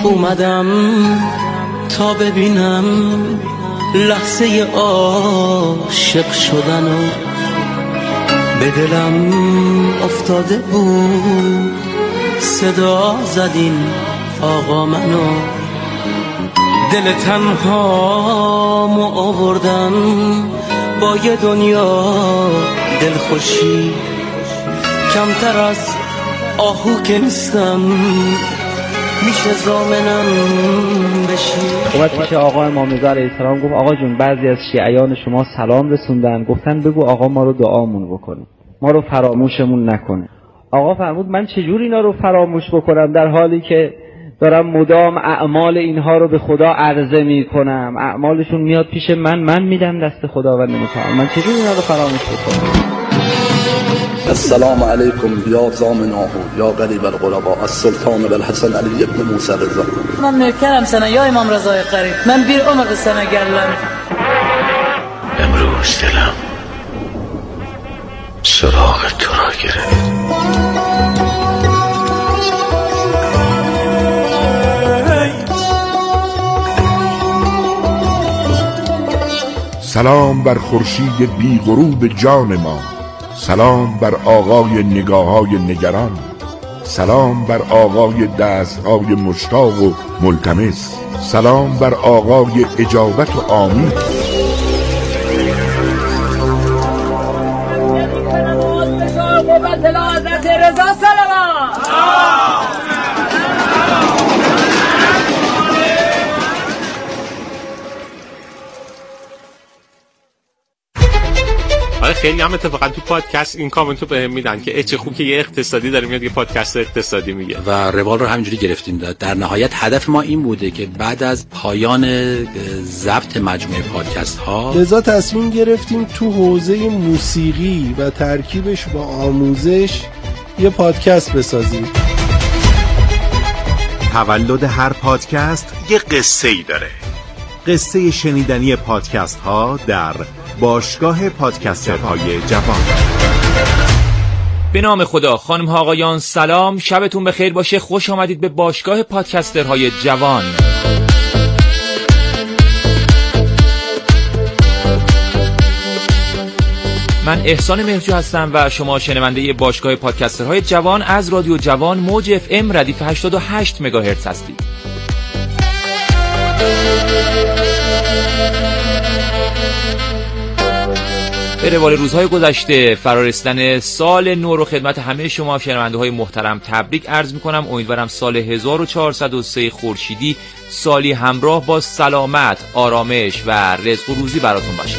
اومدم تا ببینم لحظه عاشق شدنو، به دلم افتاده بود صدا زدین آقا منو، دل تنهامو آوردم با یه دنیا دلخوشی، کمتر از آهو که نیستم میشه ضامنم بشی. اومد پیش آقا امام رضا علیه السلام گفت آقا جون بعضی از شیعیان شما سلام رسوندن، گفتن بگو آقا ما رو دعامون بکنه، ما رو فراموشمون نکنه. آقا فرمود من چجور اینا رو فراموش بکنم در حالی که دارم مدام اعمال اینها رو به خدا عرضه میکنم، اعمالشون میاد پیش من میدم دست خداوند متعال، من چجور اینا رو فراموش بکنم؟ السلام علیکم یا زامناه یا قریب الغرباء السلطان بالحسن علی ابن موسی رضا. من میکنم سنه یا امام رضای قریب، من بیر عمر سنه گلم. امروز دلم سراغ تو را گرفت. سلام بر خورشید بی غروب جان ما، سلام بر آقای نگاه‌های نگران، سلام بر آقای دست‌های مشتاق و ملتمس، سلام بر آقای اجابت و آمین. خیلی هم اتفاقا تو پادکست این کامنتو بهم میدن که چه خوب که یه اقتصادی داره میاد یه پادکست اقتصادی میگه و روال رو همینجوری گرفتیم. در نهایت هدف ما این بوده که بعد از پایان ضبط مجموعه پادکست ها لذا تصمیم گرفتیم تو حوزه موسیقی و ترکیبش با آموزش یه پادکست بسازیم. تولد هر پادکست یه قصه‌ای داره. قصه شنیدنی پادکست ها در باشگاه پادکسترهای جوان. به نام خدا. خانم ها آقایان سلام، شبتون بخیر باشه، خوش آمدید به باشگاه پادکسترهای جوان. من احسان مهرجو هستم و شما شنونده باشگاه پادکسترهای جوان از رادیو جوان موج FM ردیف 88 مگاهرتز هستید. به روال روزهای گذشته، فرارسیدن سال نو رو خدمت همه شما شنونده های محترم تبریک عرض میکنم. امیدوارم سال 1403 خورشیدی سالی همراه با سلامت، آرامش و رزق و روزی براتون باشه.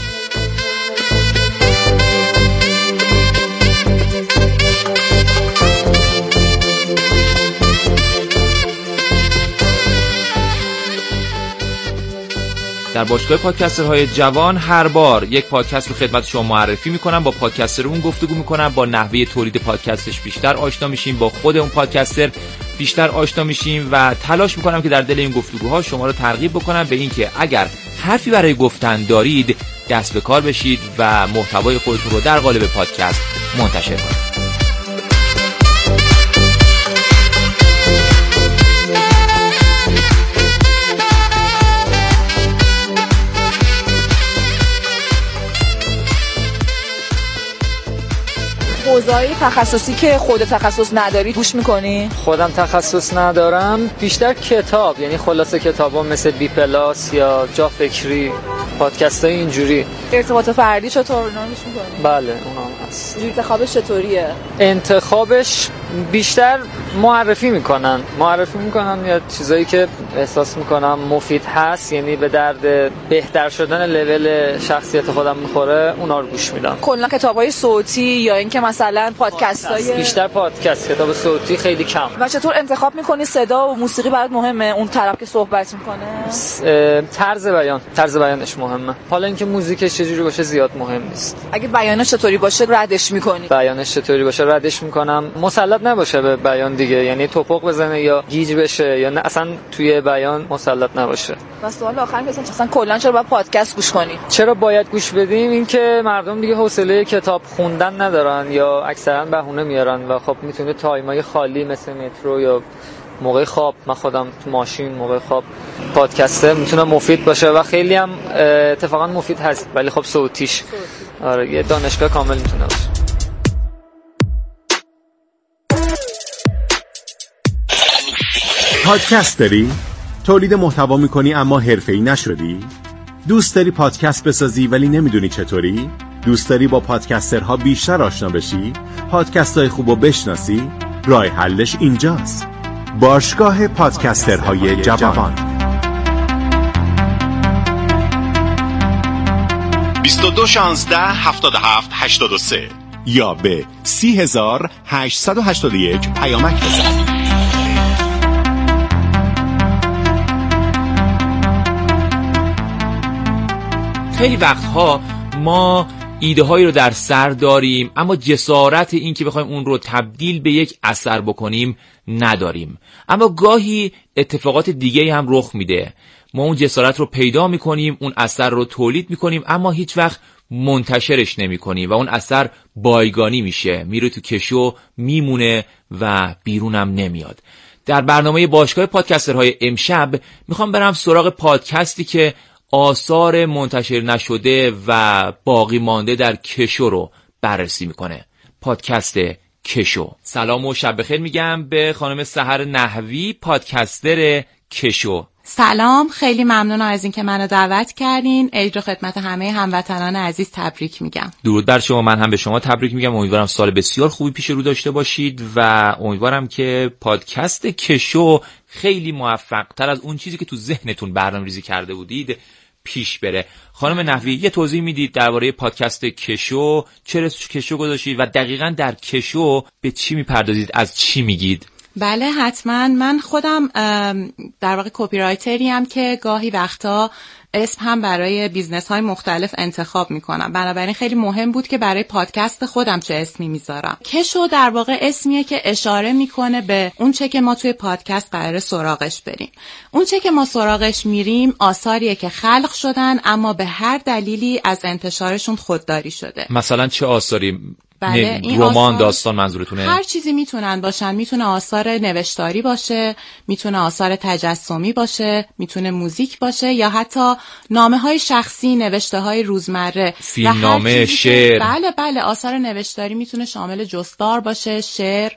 در باشگاه پادکسترهای جوان هر بار یک پادکست رو خدمت شما معرفی میکنم، با پادکستر اون گفتگو میکنم، با نحوه تولید پادکستش بیشتر آشنا میشیم، با خود اون پادکستر بیشتر آشنا میشیم و تلاش میکنم که در دل این گفتگوها شما رو ترغیب بکنم به این که اگر حرفی برای گفتن دارید دست به کار بشید و محتوای خودتون رو در قالب پادکست منتشر کنید. حوزه‌های تخصصی که خود تخصص نداری گوش میکنی؟ خودم تخصص ندارم، بیشتر کتاب، یعنی خلاصه کتابا مثل بی پلاس یا جا فکری، پادکست‌های اینجوری. ارتباط فردی چطور اونا رو گوش میکنی؟ بله اونام هست. انتخابش چطوریه؟ انتخابش بیشتر معرفی میکنن یا چیزایی که احساس میکنم مفید هست، یعنی به درد بهتر شدن لول شخصیت خودم میخوره، اونا رو گوش میدم. کلا کتابای صوتی یا اینکه مثلا پادکست‌های؟ بیشتر پادکست، کتاب صوتی خیلی کم. و چطور انتخاب میکنی؟ صدا و موسیقی برات مهمه؟ اون طرف که صحبت میکنه طرز بیانش مهمه. حالا اینکه موزیکش چجوری باشه زیاد مهم نیست. اگه بیانش چطوری باشه ردش میکنی؟ بیانش چطوری باشه ردش میکنم. مسلط نباشه به بیان دیگه، یعنی توپق بزنه یا گیج بشه یا نه اصلا توی بیان مسلط نباشه. و سوال آخر که اصلا کلا چرا باید پادکست گوش کنی؟ چرا باید گوش بدیم؟ این که مردم دیگه حوصله کتاب خوندن ندارن یا اکثرا بهونه میارن و خب میتونه تایمای خالی مثل مترو یا موقع خواب، من خودم تو ماشین موقع خواب پادکسته میتونه مفید باشه و خیلی هم اتفاقا مفید هست، ولی خب صوتیش آره یه دانشگاه کامل میتونه باشه. پادکست داری؟ تولید محتوا میکنی اما حرفه‌ای نشدی؟ دوست داری پادکست بسازی ولی نمیدونی چطوری؟ دوست داری با پادکسترها بیشتر آشنا بشی؟ پادکست‌های خوبو بشناسی؟ راه حلش اینجاست. باشگاه پادکسترهای جوان. 22 16 77 83 یا به 30881 پیامک بزن. خیلی وقتها ما ایده هایی رو در سر داریم اما جسارت این که بخوایم اون رو تبدیل به یک اثر بکنیم نداریم. اما گاهی اتفاقات دیگه هم رخ میده، ما اون جسارت رو پیدا میکنیم، اون اثر رو تولید میکنیم اما هیچ وقت منتشرش نمیکنیم و اون اثر بایگانی میشه، میره تو کشو میمونه و بیرونم نمیاد. در برنامه باشگاه پادکسترهای امشب میخوام برم سراغ پادکستی که آثار منتشر نشده و باقی مانده در کشو رو بررسی میکنه. پادکست کشو. سلام و شب بخیر میگم به خانم سحر نحوی، پادکستر کشو. سلام، خیلی ممنونم از اینکه منو دعوت کردین. عید رو خدمت همه هموطنان عزیز تبریک میگم. درود بر شما، من هم به شما تبریک میگم. امیدوارم سال بسیار خوبی پیش رو داشته باشید و امیدوارم که پادکست کشو خیلی موفق تر از اون چیزی که تو ذهنتون برنامه‌ریزی کرده بودید پیش بره. خانم نحوی، یه توضیح میدید درباره پادکست کشو؟ چرا کشو گذاشتید و دقیقاً در کشو به چی میپردازید، از چی میگید؟ بله حتما. من خودم در واقع کپی رایتری ام که گاهی وقتا اسم هم برای بیزنس های مختلف انتخاب میکنم، بنابراین خیلی مهم بود که برای پادکست خودم چه اسمی میذارم. کشو در واقع اسمیه که اشاره میکنه به اون چه که ما توی پادکست قراره سراغش بریم. اون چه که ما سراغش میریم آثاریه که خلق شدن اما به هر دلیلی از انتشارشون خودداری شده. مثلا چه آثاری؟ بله، رمان، داستان منظورتونه؟ هر چیزی میتونن باشن. میتونه آثار نوشتاری باشه، میتونه آثار تجسمی باشه، میتونه موزیک باشه یا حتی نامه‌های شخصی، نوشته‌های روزمره، فیلمنامه، شعر. بله آثار نوشتاری میتونه شامل جستار باشه، شعر،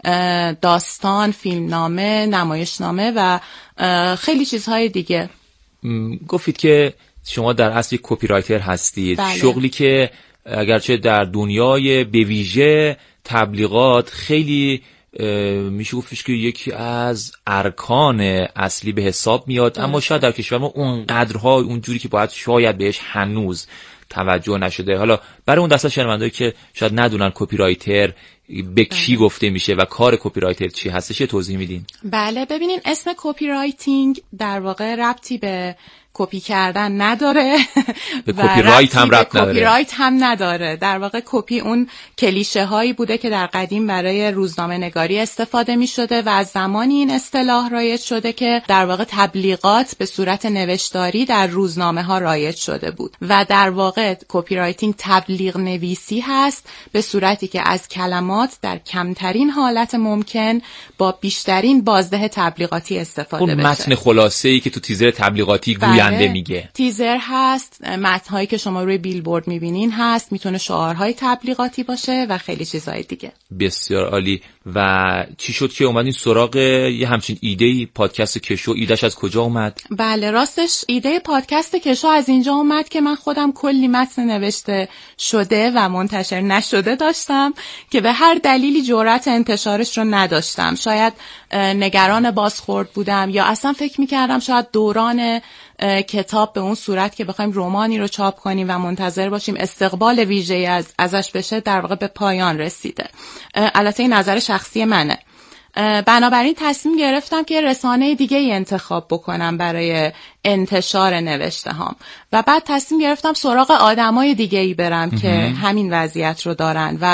داستان، فیلمنامه، نمایشنامه و خیلی چیزهای دیگه. گفتید که شما در اصل یک کپی رایتر هستید. بله. شغلی که اگرچه در دنیای به ویژه تبلیغات خیلی میشه گفتش که یکی از ارکان اصلی به حساب میاد، اما شاید در کشور ما اونقدرها اونجوری که باید شاید بهش هنوز توجه نشده. حالا برای اون دسته شنوندهایی که شاید ندونن کپی رایتر به کی گفته میشه و کار کپی رایتر چی هستش، توضیح میدین؟ بله، ببینین اسم کپی رایتینگ در واقع ربطی به کپی کردن نداره به کپی رایت هم ربط نداره. کپی رایت هم نداره. در واقع کپی اون کلیشه هایی بوده که در قدیم برای روزنامه نگاری استفاده می شده و از زمانی این اصطلاح رایج شده که در واقع تبلیغات به صورت نوشتاری در روزنامه ها رایج شده بود و در واقع کپی رایتینگ تبلیغ نویسی هست به صورتی که از کلمات در کمترین حالت ممکن با بیشترین بازده تبلیغاتی استفاده بشه. اون متن خلاصه‌ای که تو تیزر تبلیغاتی گوینده میگه. تیزر هست، متن‌هایی که شما روی بیلبورد میبینین هست، میتونه شعارهای تبلیغاتی باشه و خیلی چیزهای دیگه. بسیار عالی. و چی شد که اومدین سراغ یه همچین ایده‌ای پادکست کشو؟ ایدهش از کجا اومد؟ بله، راستش ایده پادکست کشو از اینجا اومد که من خودم کلی متن نوشته شده و منتشر نشده داشتم که به هر دلیلی جرأت انتشارش رو نداشتم. شاید نگران بازخورد بودم یا اصلا فکر می‌کردم شاید دوران کتاب به اون صورت که بخوایم رمانی رو چاپ کنیم و منتظر باشیم استقبال ویژه‌ای ازش بشه در واقع به پایان رسیده. البته این نظر شخصی منه. بنابراین تصمیم گرفتم که رسانه دیگه ای انتخاب بکنم برای انتشار نوشته هام و بعد تصمیم گرفتم سراغ آدمای دیگه ای برم که همین وضعیت رو دارن و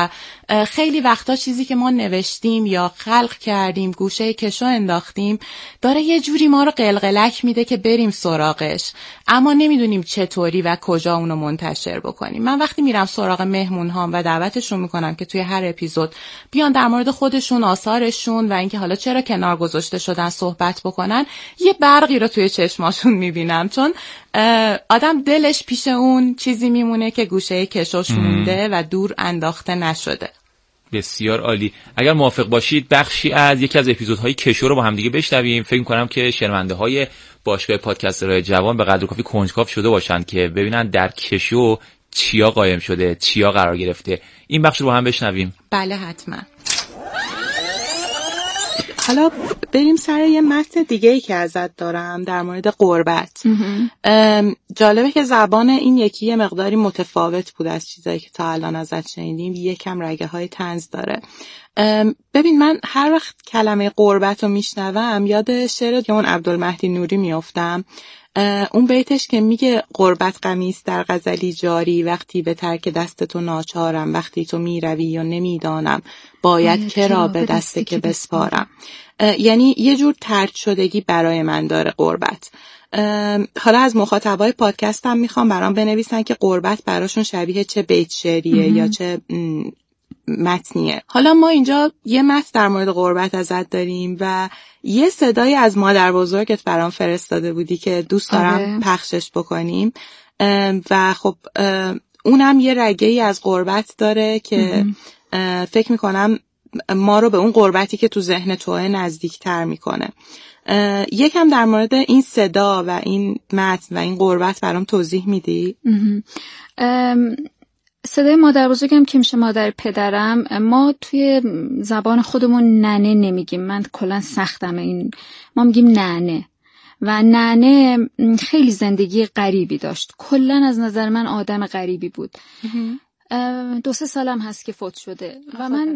خیلی وقتا چیزی که ما نوشتیم یا خلق کردیم، گوشه کشو انداختیم، داره یه جوری ما رو قلقلک میده که بریم سراغش، اما نمیدونیم چطوری و کجا اونو منتشر بکنیم. من وقتی میرم سراغ مهمون هام و دعوتشون میکنم که توی هر اپیزود بیان در مورد خودشون، آثارشون و اینکه حالا چرا کنار گذاشته شدن صحبت بکنن، یه برقی رو توی چشماشون میبینم، چون آدم دلش پیش اون چیزی میمونه که گوشه کشوش مونده و دور انداخته نشده. بسیار عالی. اگر موافق باشید بخشی از یکی از اپیزودهای کشو رو با هم دیگه بشنویم. فکر می‌کنم که شنونده‌های باشگاه پادکسترهای جوان به قدر کافی کنجکاو شده باشند که ببینن در کشو چیا قایم شده، چیا قرار گرفته. این بخش رو با هم بشنویم. بله حتما. حالا بریم سر یه متن دیگه‌ای که ازت دارم در مورد غربت. جالبه که زبان این یکی یه مقداری متفاوت بود از چیزایی که تا الان ازت شنیدیم، یکم رگه‌های طنز داره. ببین من هر وقت کلمه غربت رو میشنوم یاد شعر اون عبدالمهدی نوری میافتم. اون بیتش که میگه غربت غمیست در غزلی جاری، وقتی به ترک دست تو ناچارم، وقتی تو میروی و نمیدانم باید که را به دست که بسپارم. یعنی یه جور طرد شدگی برای من داره غربت. حالا از مخاطبای پادکستم میخوام برام بنویسن که غربت براشون شبیه چه بیت شعریه یا چه متنیه. حالا ما اینجا یه متن در مورد غربت ازت داریم و یه صدای از مادر بزرگت برام فرستاده بودی که دوست دارم پخشش بکنیم و خب اونم یه رگه‌ای از غربت داره که فکر میکنم ما رو به اون غربتی که تو ذهن توه نزدیکتر میکنه. یکم در مورد این صدا و این متن و این غربت برام توضیح میدی؟ صدای مادر بزرگم که میشه مادر پدرم، ما توی زبان خودمون ننه نمیگیم. من کلا سختمه این، ما میگیم ننه و ننه خیلی زندگی غریبی داشت. کلا از نظر من آدم غریبی بود. 2-3 سالم هست که فوت شده و من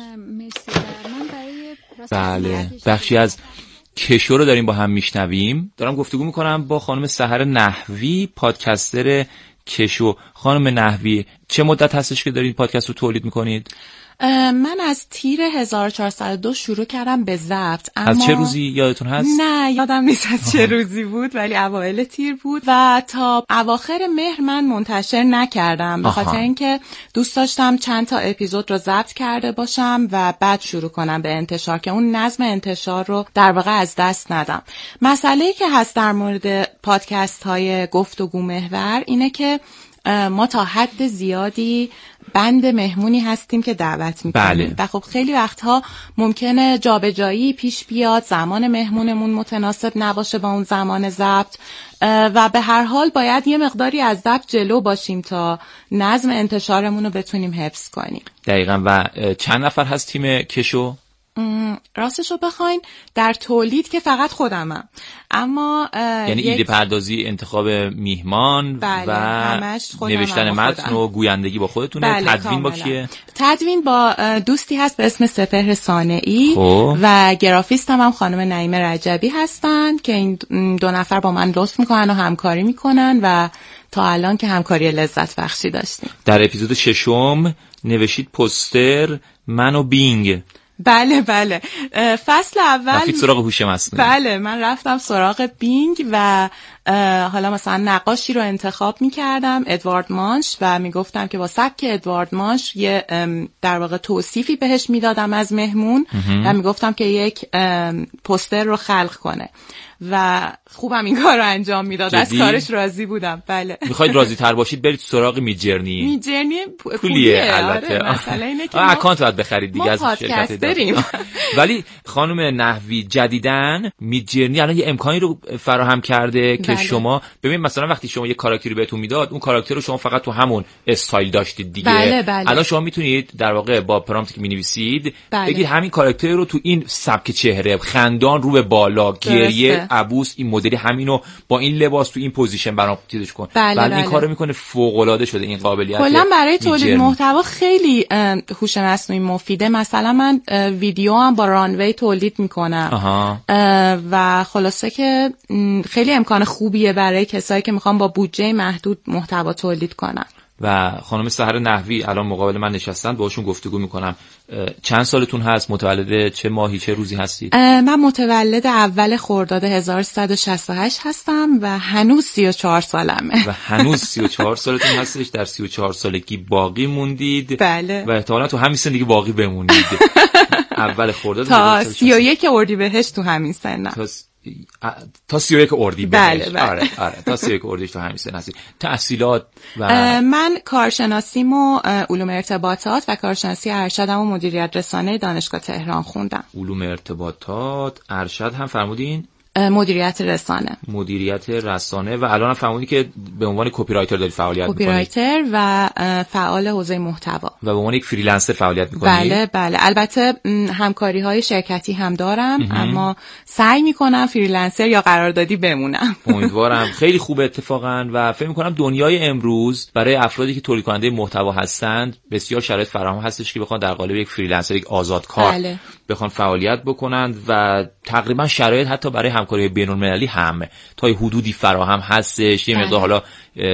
بله بخشی از کشو رو داریم با هم میشنویم. دارم گفتگو میکنم با خانم سحر نحوی، پادکستر کشو. خانم نحوی چه مدت هستش که دارید پادکست رو تولید میکنید؟ من از تیر 1402 شروع کردم به ضبط. از چه روزی یادتون هست؟ نه یادم نیست از چه روزی بود، ولی اوایل تیر بود و تا اواخر مهر من منتشر نکردم به خاطر اینکه دوست داشتم چند تا اپیزود رو ضبط کرده باشم و بعد شروع کنم به انتشار که اون نظم انتشار رو در واقع از دست ندم. مسئله‌ای که هست در مورد پادکست های گفتگو محور اینه که ما تا حد زیادی بند مهمونی هستیم که دعوت میکنیم و خب خیلی وقتها ممکنه جابجایی پیش بیاد، زمان مهمونمون متناسب نباشه با اون زمان ضبط و به هر حال باید یه مقداری از ضبط جلو باشیم تا نظم انتشارمون رو بتونیم حفظ کنیم. دقیقاً. و چند نفر هست تیم کشو؟ راستشو بخواین در تولید که فقط خودمم، اما یعنی ایده پردازی، انتخاب میهمان و نوشتن متن و گویندگی با خودتونه. تدوین با کیه؟ تدوین با دوستی هست به اسم سپهر صانعی و گرافیست هم خانم نعیم رجبی هستن که این 2 نفر با من لطف میکنن و همکاری میکنن و تا الان که همکاری لذت بخشی داشتیم. در اپیزود 6 نوشید پوستر من و بینگ. بله بله، فصل اول رفتید سراغ هوش مصنوعی. بله من رفتم سراغ بینگ و حالا مثلا نقاشی رو انتخاب می‌کردم ادوارد مانش و میگفتم که با سبک ادوارد مانش یه در واقع توصیفی بهش میدادم از مهمون و میگفتم که یک پوستر رو خلق کنه و خوبم این کار رو انجام میداد. از کارش راضی بودم. بله. میخواید راضی تر باشید برید سراغ میدجرنی. میدجرنی پولیه البته. مسئله اینه که اکانت باید بخرید دیگه از شرکت داریم. ولی خانم نحوی جدیدن میدجرنی الان یه امکانی رو فراهم کرده که شما ببین مثلا وقتی شما یه کاراکتری بهتون میداد اون کاراکتر رو شما فقط تو همون استایل داشتید دیگه. بله. الان شما میتونید در واقع با پرامپتی که مینویسید بگید همین کاراکتر رو تو این سبک چهره، خندان رو به بالا، گریه، عبوس، این مدلی همینو با این لباس تو این پوزیشن برام چیزش کن. بله. این کارو میکنه فوق العاده شده این قابلیت. کلا برای تولید محتوا خیلی هوش مصنوعی مفیده. مثلا من ویدیو هم با رانوی تولید میکنم و خلاصه که خیلی امکان خوبیه برای کسایی که میخوان با بودجه محدود محتوا تولید کنن. و خانم سحر نحوی الان مقابل من نشستن، باهاشون گفتگو میکنم. چند سالتون هست؟ متولد چه ماهی چه روزی هستید؟ من متولد اول خرداد 1368 هستم و هنوز 34 سالمه. و هنوز 34 سالتون هستش، در 34 سالگی باقی موندید. بله. و احتمالاً تو همین سن دیگه باقی بمونید. اول خرداد تا 31 اردیبهشت تو همین سنم. تا 31 اردیبهشت. بله. آره تا 31 اردیبهشت تو همین سن هستی. تحصیلات و من کارشناسیمو علوم ارتباطات و کارشناسی ارشدمو مدیریت رسانه دانشگاه تهران خوندم. علوم ارتباطات، ارشد هم فرمودین؟ مدیریت رسانه و الان هم فهمیدی که به عنوان کپی رایتر داری فعالیت می‌کنی. کپی رایتر و فعال حوزه محتوا و به عنوان یک فریلنسر فعالیت می‌کنی. بله البته همکاری‌های شرکتی هم دارم اما سعی می‌کنم فریلنسر یا قراردادی بمونم. امیدوارم. خیلی خوبه اتفاقا و فکر می‌کنم دنیای امروز برای افرادی که تولید کننده محتوا هستند بسیار شرایط فراهم هستش که بخوان در قالب یک فریلنسر، یک آزادکار بخوان فعالیت بکنند و تقریبا شرایط حتی برای همکاری بین‌المللی هم تا حدودی فراهم هستش. یه مقدار حالا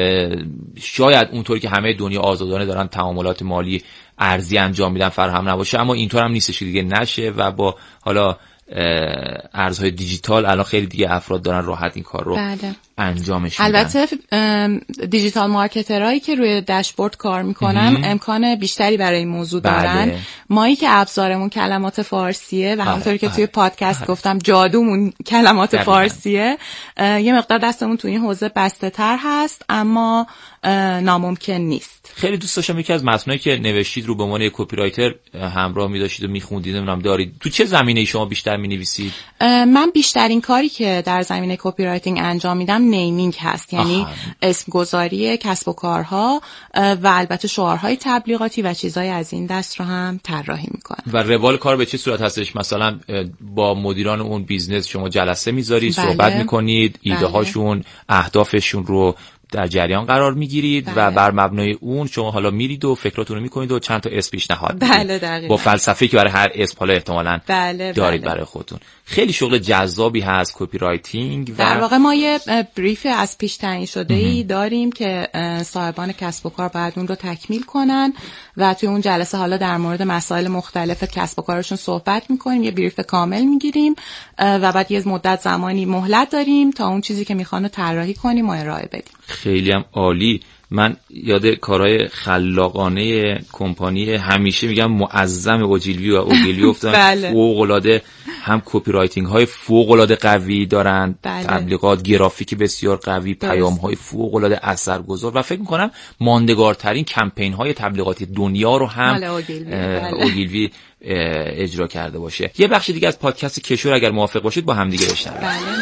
شاید اونطوری که همه دنیا آزادانه دارن تعاملات مالی ارزی انجام میدن فراهم نباشه، اما اینطور هم نیستش دیگه نشه و با حالا ارزهای دیجیتال الان خیلی دیگه افراد دارن راحت این کار رو انجامش میدن. البته دیجیتال مارکترهایی که روی داشبورد کار میکنن امکان بیشتری برای این موضوع دارن. مایی که ابزارمون کلمات فارسیه و همونطوری که توی پادکست گفتم جادومون کلمات فارسیه، یه مقدار دستمون توی این حوزه بسته تر هست اما ناممکن نیست. خیلی دوست داشتم یکی از متنایی که نوشتید رو به عنوان یک کپی رایتر همراه می‌داشتید و می‌خوندید، نمیدونم دارید تو چه زمینه‌ای شما بیشتر می‌نویسید؟ من بیشترین کاری که در زمینه کپی رایتینگ انجام میدم نیمینگ هست، یعنی اسم گذاری کسب و کارها و البته شعارهای تبلیغاتی و چیزهای از این دست رو هم طراحی می‌کنم. و روال کار به چه صورت هستش؟ مثلا با مدیران اون بیزنس شما جلسه می‌ذارید، صحبت می‌کنید، ایده هاشون، اهدافشون رو در جریان قرار میگیرید و بر مبنای اون شما حالا میرید و فکراتون رو میکنید و چند تا اسم پیشنهاد میدید با فلسفه‌ای که برای هر اسم حالا احتمالاً دارید برای خودتون. خیلی شغل جذابی هست کپی رایتینگ. در واقع ما یه بریف از پیش تعیین شده‌ای داریم که صاحبان کسب و کار باید اون رو تکمیل کنن و توی اون جلسه حالا در مورد مسائل مختلف کسب و کارشون صحبت میکنیم، یه بریف کامل میگیریم و بعد یه مدت زمانی مهلت داریم تا اون چیزی که میخوان رو طراحی کنیم و ارائه بدیم. خیلی هم عالی. من یاد کارهای خلاقانه کمپانی همیشه میگم معظم اوجیلوی و اوگیلوی افتادن. فوق‌العاده هم کپی رایتینگ های فوق‌العاده قوی دارن، تبلیغات گرافیک بسیار قوی، پیام های فوق‌العاده اثرگذار و فکر میکنم ماندگارترین کمپین های تبلیغاتی دنیا رو هم اوگیلوی اجرا کرده باشه. یه بخش دیگه از پادکست کشور اگر موافق باشید با هم دیگه بشنویم.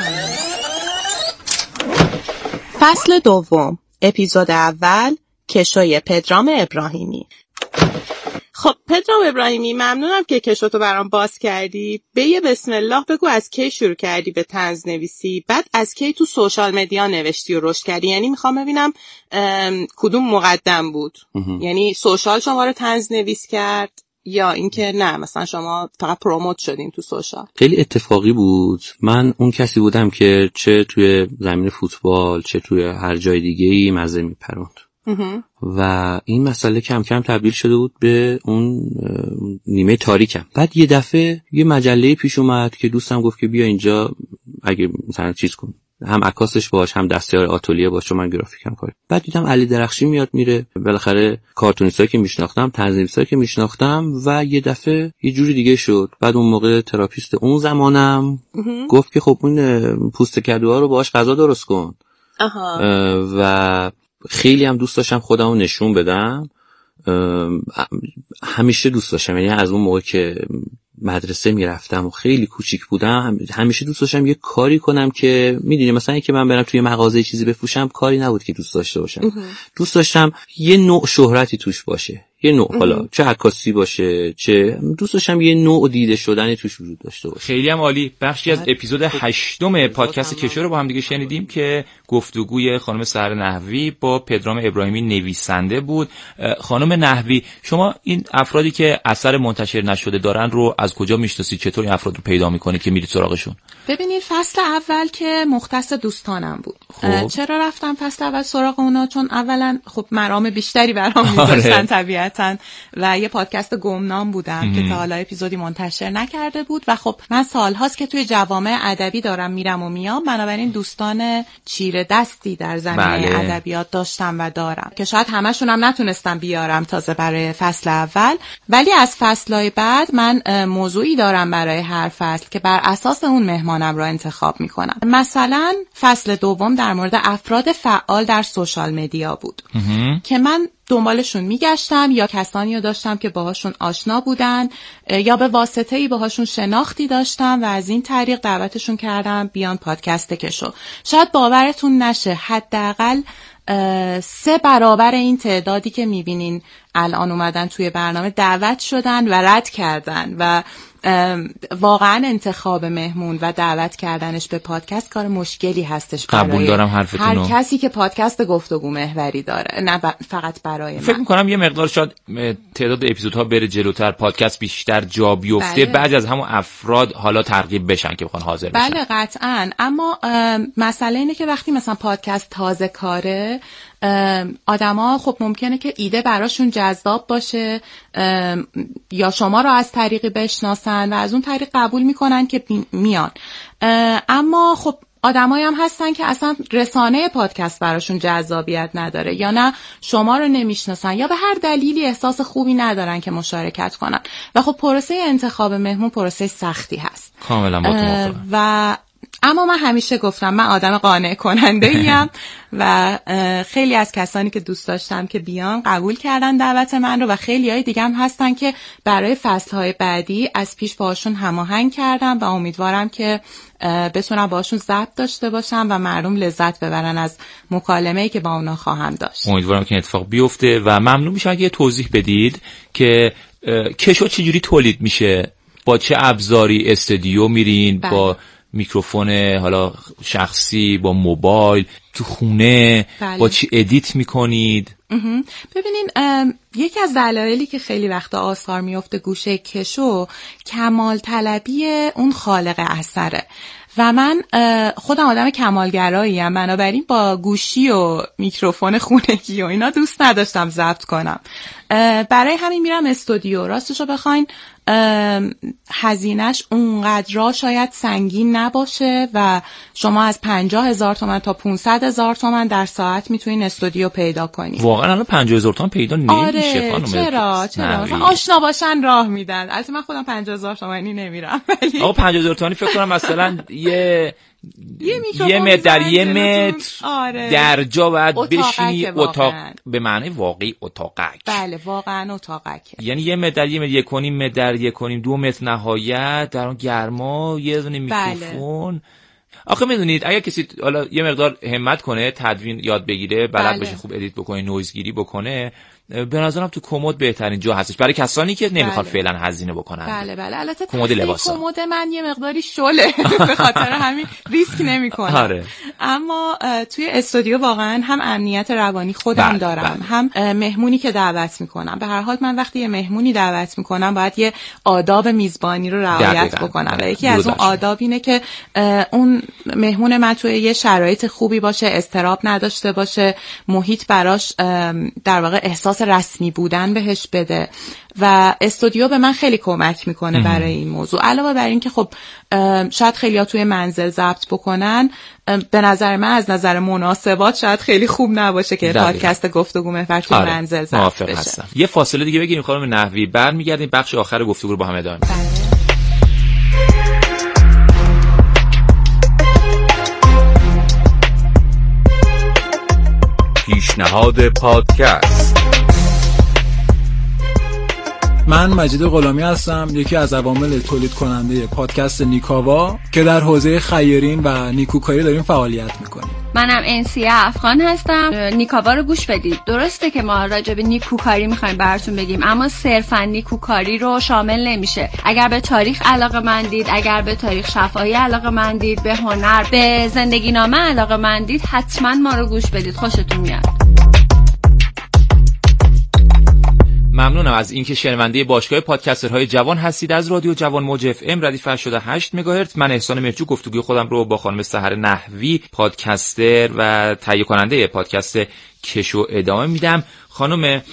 فصل دوم، اپیزود اول، کشوی پدرام ابراهیمی. خب پدرام ابراهیمی، ممنونم که کشوتو برام باز کردی. به یه بسم الله بگو از کی شروع کردی به طنز نویسی، بعد از کی تو سوشال مدیا نوشتی و رشد کردی؟ یعنی میخوام ببینم کدوم مقدم بود. یعنی سوشال شما رو طنز نویس کرد یا اینکه نه مثلا شما فقط پروموت شدین تو سوشال؟ خیلی اتفاقی بود. من اون کسی بودم که چه توی زمین فوتبال چه توی هر جای دیگه‌ای مزه میپروند و این مسئله کم کم تبدیل شده بود به اون نیمه تاریکم. بعد یه دفعه یه مجله پیش اومد که دوستم گفت که بیا اینجا اگه مثلا چیز کن، هم عکاسش باش هم دستیار آتلیه باش، چون من گرافیکم کار. بعد دیدم علی درخشی میاد میره، بالاخره کارتونیستایی که میشناختم، تنظیمسایی که میشناختم و یه دفعه یه جوری دیگه شد. بعد اون موقع تراپیست اون زمانم گفت که خب اون پوست کدوها رو باهاش غذا درست کن. و خیلی هم دوست داشتم خودم رو نشون بدم. همیشه دوست داشتم، یعنی از اون موقع که مدرسه میرفتم و خیلی کوچیک بودم همیشه دوست داشتم یه کاری کنم که میدونی مثلا اینکه من برم توی مغازه چیزی بفروشم کاری نبود که دوست داشته باشم. دوست داشتم یه نوع شهرتی توش باشه، یه نوع حالا چه عکاسی باشه، چه دوست داشتم یه نوع دیده شدنی توش وجود داشته باشه. خیلی هم عالی. بخشی از اپیزود 8 پادکست کشو رو با هم دیگه شنیدیم که گفتگوی خانم سحر نحوی با پدرام ابراهیمی نویسنده بود. خانم نحوی، شما این افرادی که اثر منتشر نشده دارن رو از کجا میشناسید؟ چطور این افراد رو پیدا میکنید که میرید سراغشون؟ ببینید فصل اول که مختص دوستانم بود. چرا رفتم فصل اول سراغ اونا؟ چون اولا خب مرام بیشتری برام میذاشتن طبیعتاً و یه پادکست گمنام بودم که تا حالا اپیزودی منتشر نکرده بود و خب من سالهاست که توی جوامع ادبی دارم میرم و میام، بنابراین دوستان چیره دستی در زمینه ادبیات داشتم و دارم که شاید همشون هم نتونستم بیارم تازه برای فصل اول، ولی از فصل‌های بعد من موضوعی دارم برای هر فصل که بر اساس اون مهمانم رو انتخاب میکنم. مثلا فصل دوم در مورد افراد فعال در سوشال مدیا بود که من دنبالشون میگشتم یا کسانی رو داشتم که باهاشون آشنا بودن یا به واسطه‌ای باهاشون شناختی داشتم و از این طریق دعوتشون کردم بیان پادکست کشو. شاید باورتون نشه، حداقل 3 برابر این تعدادی که میبینین الان اومدن توی برنامه دعوت شدن و رد کردن و واقعا انتخاب مهمون و دعوت کردنش به پادکست کار مشکلی هستش قبول دارم حرفتونو. هر کسی که پادکست گفتگو محوری داره، نه فقط برای من. فکر میکنم یه مقدار شاید تعداد اپیزودها بره جلوتر، پادکست بیشتر جا بیفته، بعضی از همون افراد حالا ترغیب بشن که بخوان حاضر بشن. بله قطعاً، اما مسئله اینه که وقتی مثلا پادکست تازه کاره آدما خب ممکنه که ایده براشون جذاب باشه یا شما رو از طریقی بشناسن و از اون طریق قبول میکنن که میان، اما خب آدمایی هم هستن که اصلا رسانه پادکست براشون جذابیت نداره یا نه شما رو نمیشناسن یا به هر دلیلی احساس خوبی ندارن که مشارکت کنن و خب پروسه انتخاب مهمون پروسه سختی هست. کاملا با تو موافقم. و اما من همیشه گفتم من آدم قانع کننده ایم و خیلی از کسانی که دوست داشتم که بیان قبول کردن دعوت من رو و خیلی های دیگه هم هستن که برای فصلهای بعدی از پیش باشون هماهنگ کردم و امیدوارم که بتونم باشون ضبط داشته باشم و مردم لذت ببرن از مکالمه‌ای که با اونا خواهم داشت. امیدوارم که اتفاق بیفته و ممنون میشم اگه توضیح بدید که کشو چجوری تولید میشه، با چه ابزاری استودیو میرین؟ با میکروفون حالا شخصی، با موبایل، تو خونه؟ با چی ادیت میکنید؟ ببینین یکی از دلایلی که خیلی وقتا آثار میفته گوشه کشو کمال طلبی اون خالق اثره و من خودم آدم کمالگراییم، بنابراین با گوشی و میکروفون خونگی و اینا دوست نداشتم ضبط کنم، برای همین میرم استودیو. راستشو بخواین هزینه‌اش اونقدر شاید سنگین نباشه و شما از 50,000 تومان تا 500,000 تومان در ساعت میتونین استودیو پیدا کنید. واقعا الان 50,000 تومان پیدا نمیشه. آره چرا مثلا آشنا باشن راه میدن. البته من خودم 50,000 تومانی نمیرم، ولی آقا 50,000 تومانی فکر کنم مثلا یه متر در یه متر در جا باید بشینی، اتاق به معنی واقعی اتاقک. بله واقعا اتاقک، یعنی یه متر در یه متر، 1.5 متر در 1.5 2 متر نهایت در اون گرما، یه دونه میکروفون. آخه میدونید اگه کسی حالا یه مقدار همت کنه، تدوین یاد بگیره، بلد بشه خوب ادیت بکنه، نویزگیری بکنه، به نظرم تو کمد بهترین جا هستش برای کسانی که نمیخواد فعلا هزینه بکنن. بله البته کمد لباسا، کمد من یه مقداری شله به خاطر همین ریسک نمیکنم. آره. اما توی استودیو واقعا هم امنیت روانی خودم دارم، هم مهمونی که دعوت میکنم. به هر حال من وقتی یه مهمونی دعوت میکنم باید یه آداب میزبانی رو رعایت بکنم و یکی از اون آداب اینه که اون مهمون من توی یه شرایط خوبی باشه، اضطراب نداشته باشه، محیط براش در واقع احساس رسمی بودن بهش بده و استودیو به من خیلی کمک میکنه برای این موضوع. علاوه بر این که خب شاید خیلی‌ها توی منزل ضبط بکنن، به نظر من از نظر مناسبات شاید خیلی خوب نباشه که پادکست گفتگو محور توی منزل ضبط بشه. هستم. یه فاصله دیگه بگیریم خانم نحوی، برمیگردیم بخش آخر گفتگو رو با هم ادامه میدیم. پیشنهاد پادکست. من مجید غلامی هستم، یکی از عوامل تولید کننده پادکست نیکاوا که در حوزه خیرین و نیکوکاری داریم فعالیت میکنیم. منم انسی افغان هستم. نیکاوا رو گوش بدید. درسته که ما راجع به نیکوکاری میخوایم براتون بگیم، اما صرفا نیکوکاری رو شامل نمیشه. اگر به تاریخ علاقه‌مندید، اگر به تاریخ شفاهی علاقه‌مندید، به هنر، به زندگی نامه علاقه‌مندید، حتما ما رو گوش بدید، خوشتون میاد. ممنونم از اینکه شنونده باشگاه پادکسترهای جوان هستید. از رادیو جوان موج اف ام ردیف 88 مگاهرتز. من احسان مرجو گفتگوی خودم رو با خانم سحر نحوی، پادکستر و تهیه کننده پادکست کشو ادامه میدم. خانم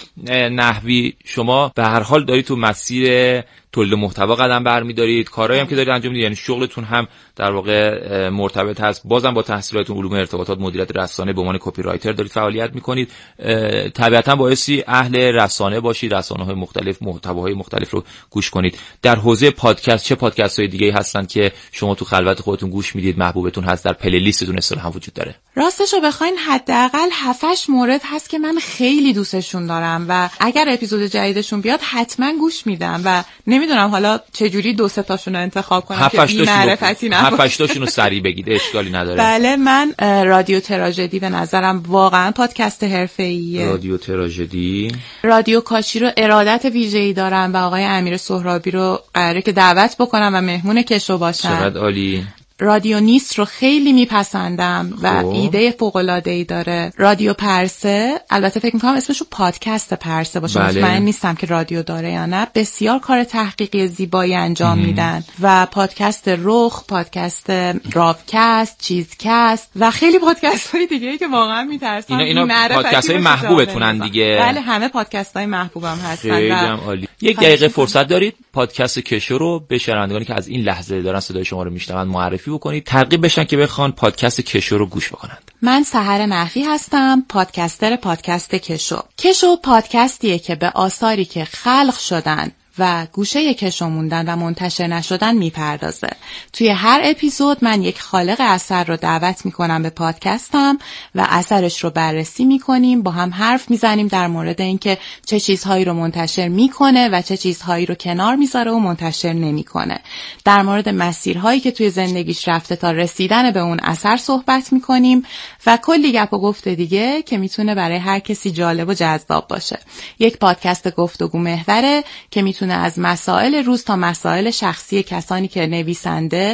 نحوی، شما به هر حال دارید تو مسیر تولید محتوا قدم برمی‌دارید، کارهایی هم که دارید انجام میدید، یعنی شغلتون هم در واقع مرتبط هست بازم با تحصیلاتتون علوم ارتباطات، مدیریت رسانه، به عنوان کپی رایتر دارید فعالیت میکنید. طبیعتا بایستی اهل رسانه باشید، رسانه‌های مختلف، محتواهای مختلف رو گوش کنید. در حوزه پادکست چه پادکست‌های دیگه‌ای هستن که شما تو خلوت خودتون گوش میدید، محبوبتون هست، در پلی لیستتون اصطلاحاً وجود داره؟ راستشو بخواین حداقل 7-8 مورد هست که من خیلی دوستشون دارم و اگر اپیزود جدیدشون بیاد حتما گوش میدم و نمیدونم حالا چجوری 2-3 تاشون رو انتخاب کنم که بی‌معرفتی نباشه. 7-8 تاشون رو سریع بگید، اشکالی نداره. بله، من رادیو تراژدی به نظرم واقعا پادکست حرفه‌ایه. رادیو تراژدی، رادیو کاشی رو ارادت ویژه‌ای دارم و آقای امیر سهرابی رو قراره که دعوت بکنم و مهمون کشو باشن. چقدر عالی. رادیو نیست رو خیلی میپسندم و ایده فوق‌العاده‌ای داره. رادیو پرسه، البته فکر می‌کنم اسمشو پادکست پرسه باشه، مطمئن نیستم که رادیو داره یا نه. بسیار کار تحقیقی زیبایی انجام میدن. و پادکست رخ، پادکست راوکست، چیزکست و خیلی پادکست‌های دیگه‌ای که واقعا میترسم. اینا پادکست‌های محبوبتونن دیگه. بله، همه پادکست‌های محبوبم هستن. خیلی عالی. یک دقیقه فرصت دارید پادکست کشو رو به شنوندگانی که از این لحظه دارن صدای شما رو میشنون معرفی بکنید، ترغیب بشن که بخوان پادکست کشو رو گوش بکنند. من سحر نحوی هستم، پادکستر پادکست کشو. کشو پادکستیه که به آثاری که خلق شدن و گوشه کشو موندن و منتشر نشدن میپردازه. توی هر اپیزود من یک خالق اثر رو دعوت میکنم به پادکستم و اثرش رو بررسی میکنیم، با هم حرف میزنیم در مورد اینکه چه چیزهایی رو منتشر میکنه و چه چیزهایی رو کنار میذاره و منتشر نمیکنه. در مورد مسیرهایی که توی زندگیش رفته تا رسیدن به اون اثر صحبت میکنیم و کلی گپ و گفت دیگه که میتونه برای هر کسی جالب و جذاب باشه. یک پادکست گفتگو محوره که میتونه از مسائل روز تا مسائل شخصی کسانی که نویسنده،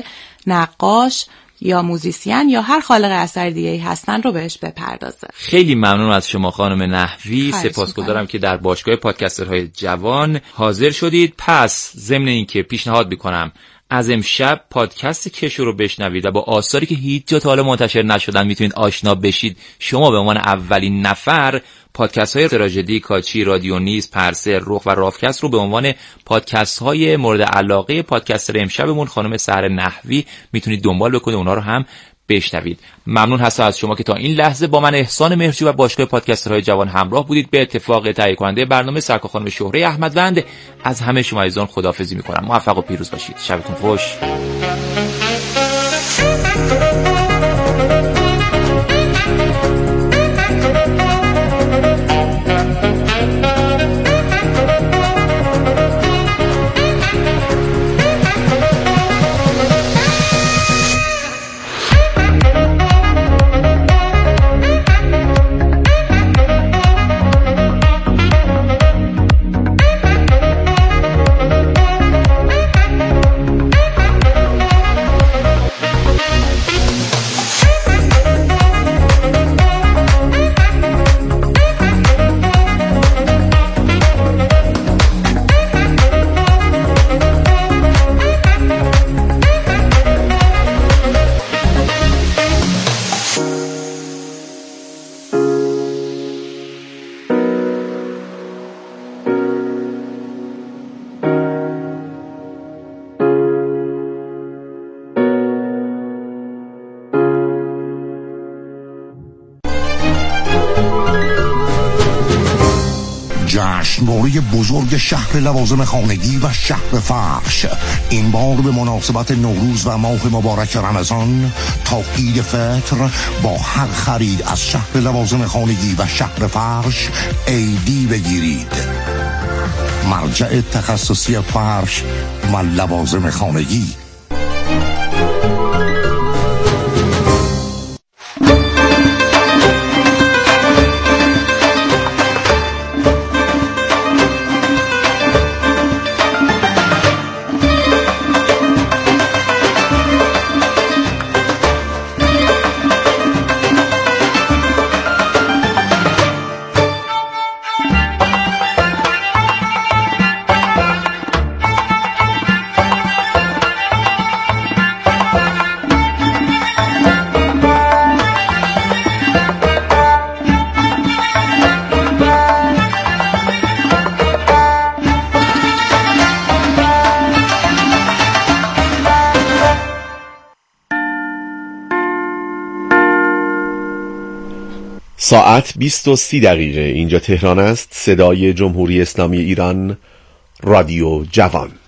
نقاش یا موزیسین یا هر خالق اثر دیگه‌ای هستن رو بهش بپردازه. خیلی ممنون از شما خانم نحوی، سپاسگزارم که در باشگاه پادکسترهای جوان حاضر شدید. پس ضمن اینکه پیشنهاد میکنم از امشب پادکست کشو رو بشنوید و با آثاری که هیچ جا تا حالا منتشر نشدن میتونید آشنا بشید. شما به عنوان اولین نفر پادکست های تراژدی، کاچی، رادیو نیست، پرسه، رخ و راوکست رو به عنوان پادکست های مورد علاقه پادکستر امشبمون خانم سحر نحوی میتونید دنبال بکنید، اونا رو هم بشنوید. ممنون هستم از شما که تا این لحظه با من احسان مرجو و باشگاه پادکسترهای جوان همراه بودید. به اتفاق تهیه کننده برنامه سرکار خانم شهره احمدوند از همه شما عزیزان خداحافظی میکنم. موفق و پیروز باشید. شبتون خوش. جشنواره بزرگ شهر لوازم خانگی و شهر فرش این بار به مناسبت نوروز و ماه مبارک رمضان تا عید فطر با هر خرید از شهر لوازم خانگی و شهر فرش عیدی بگیرید. مرجع تخصصی فرش و لوازم خانگی. ساعت 20:30 اینجا تهران است. صدای جمهوری اسلامی ایران، رادیو جوان.